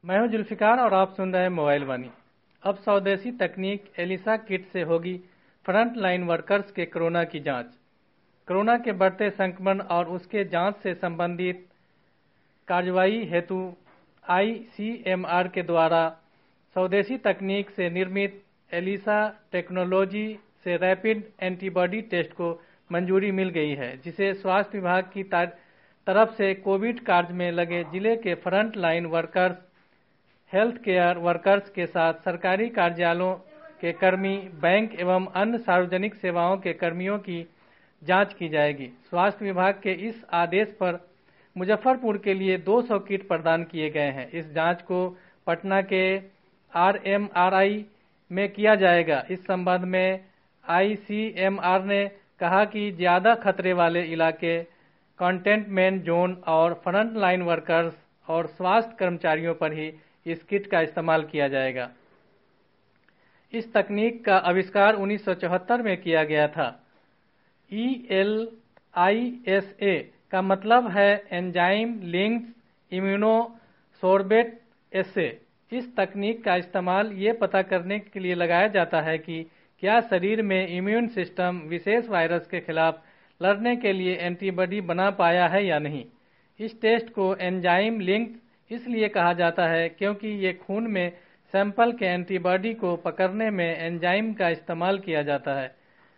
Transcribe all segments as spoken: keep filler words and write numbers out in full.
मैं हूं जुल्फिकार और आप सुन रहे हैं मोबाइल वाणी। अब स्वदेशी तकनीक एलिसा किट से होगी फ्रंट लाइन वर्कर्स के कोरोना की जांच। कोरोना के बढ़ते संक्रमण और उसके जांच से संबंधित कार्रवाई हेतु आईसीएमआर के द्वारा स्वदेशी तकनीक से निर्मित एलिसा टेक्नोलॉजी से रैपिड एंटीबॉडी टेस्ट को मंजूरी मिल गई है, जिसे स्वास्थ्य विभाग की तरफ से कोविड कार्य में लगे जिले के front line workers, health care workers के साथ सरकारी कार्यालयों के कर्मी, बैंक एवं अन्य सार्वजनिक सेवाओं के कर्मियों की जांच की जाएगी। स्वास्थ्य विभाग के इस आदेश पर मुजफ्फरपुर के लिए दो सौ किट प्रदान किए गए हैं। इस जांच को पटना के आरएमआरआई में किया जाएगा। इस संबंध में आईसीएमआर ने कहा कि ज्यादा खतरे वाले इलाके, कंटेनमेंट जोन और फ्रंट लाइन वर्कर्स और स्वास्थ्य कर्मचारियों पर ही इस किट का इस्तेमाल किया जाएगा। इस तकनीक का आविष्कार उन्नीस सौ चौहत्तर में किया गया था। ई एल आई एस ए का मतलब है एंजाइम लिंक्ड इम्यूनोसोर्बेट एसे। इस तकनीक का इस्तेमाल ये पता करने के लिए लगाया जाता है कि क्या शरीर में इम्यून सिस्टम विशेष वायरस के खिलाफ लड़ने के लिए एंटीबॉडी बना पाया है या नहीं। इस टेस्ट को एंजाइम लिंक्ड इसलिए कहा जाता है क्योंकि ये खून में सैंपल के एंटीबॉडी को पकड़ने में एंजाइम का इस्तेमाल किया जाता है।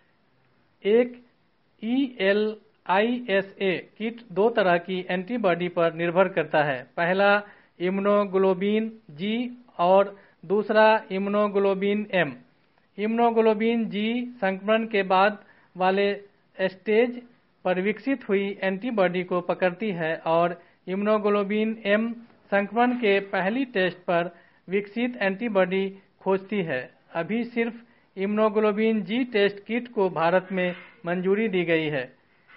एक E L I S A kit दो तरह की एंटीबॉडी पर निर्भर करता है। पहला इम्यूनोग्लोबिन जी और दूसरा इम्यूनोग्लोबिन एम। इम्यूनोग्लोबिन जी संक्रमण के बाद वाले स्टेज पर विकसित हुई एंटीबॉडी को पकड़ती है और इम्यूनोग्लोबिन एम संक्रमण के पहली टेस्ट पर विकसित एंटीबॉडी खोजती है। अभी सिर्फ इम्यूनोग्लोबिन जी टेस्ट किट को भारत में मंजूरी दी गई है।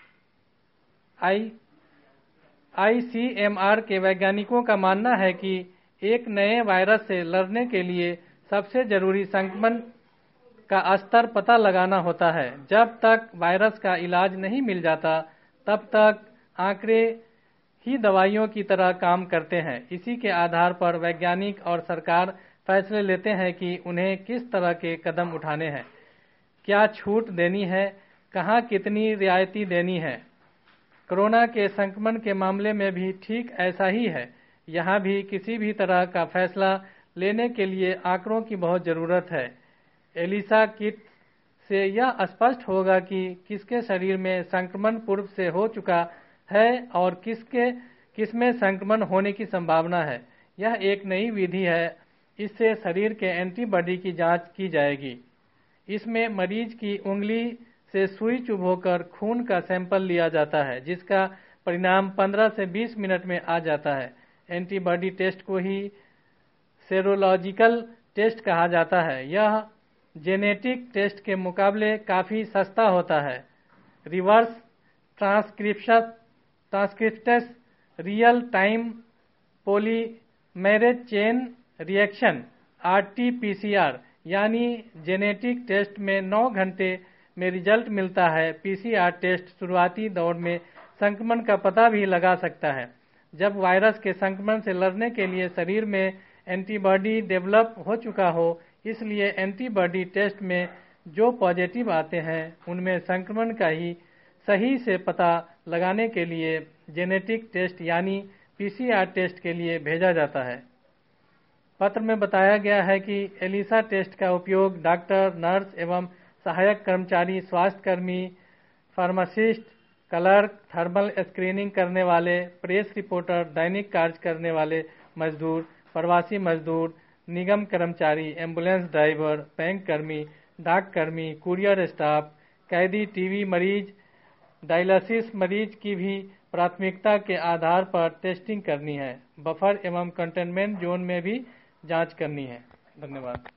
आई आईसीएमआर के वैज्ञानिकों का मानना है कि एक नए वायरस से लड़ने के लिए सबसे जरूरी संक्रमण का स्तर पता लगाना होता है। जब तक वायरस का इलाज नहीं मिल जाता, तब तक आंकड़े ही दवाइयों की तरह काम करते हैं। इसी के आधार पर वैज्ञानिक और सरकार फैसले लेते हैं कि उन्हें किस तरह के कदम उठाने हैं, क्या छूट देनी है, कहां कितनी रियायती देनी है। कोरोना के संक्रमण के मामले में भी ठीक ऐसा ही है। यहाँ भी किसी भी तरह का फैसला लेने के लिए आंकड़ों की बहुत जरूरत है। एलिसा किट से यह स्पष्ट होगा कि किसके शरीर में संक्रमण पूर्व से हो चुका है और किसके किसमें संक्रमण होने की संभावना है। यह एक नई विधि है। इससे शरीर के एंटीबॉडी की जांच की जाएगी। इसमें मरीज की उंगली से सुई चुभोकर खून का सैंपल लिया जाता है, जिसका परिणाम पंद्रह से बीस मिनट में आ जाता है। एंटीबॉडी टेस्ट को ही सेरोलॉजिकल टेस्ट कहा जाता है। यह जेनेटिक टेस्ट के मुकाबले काफी सस्ता होता है। Reverse transcription transcriptase real time polymerase chain reaction R T P C R यानी जेनेटिक टेस्ट में नौ घंटे में रिजल्ट मिलता है। पी सी आर टेस्ट शुरुआती दौर में संक्रमण का पता भी लगा सकता है, जब वायरस के संक्रमण से लड़ने के लिए शरीर में एंटीबॉडी डेवलप हो चुका हो। इसलिए एंटीबॉडी टेस्ट में जो पॉजिटिव आते हैं उनमें संक्रमण का ही सही से पता लगाने के लिए जेनेटिक टेस्ट यानी पी सी आर टेस्ट के लिए भेजा जाता है। पत्र में बताया गया है कि एलिसा टेस्ट का उपयोग डॉक्टर, नर्स एवं सहायक कर्मचारी, स्वास्थ्यकर्मी, फार्मासिस्ट, क्लर्क, थर्मल स्क्रीनिंग करने वाले, प्रेस रिपोर्टर, दैनिक कार्य करने वाले मजदूर, प्रवासी मजदूर, निगम कर्मचारी, एम्बुलेंस ड्राइवर, बैंक कर्मी, डाक कर्मी, कुरियर स्टाफ, कैदी, टीबी मरीज, डायलिसिस मरीज की भी प्राथमिकता के आधार पर टेस्टिंग करनी है। बफर एवं कंटेनमेंट जोन में भी जांच करनी है। धन्यवाद।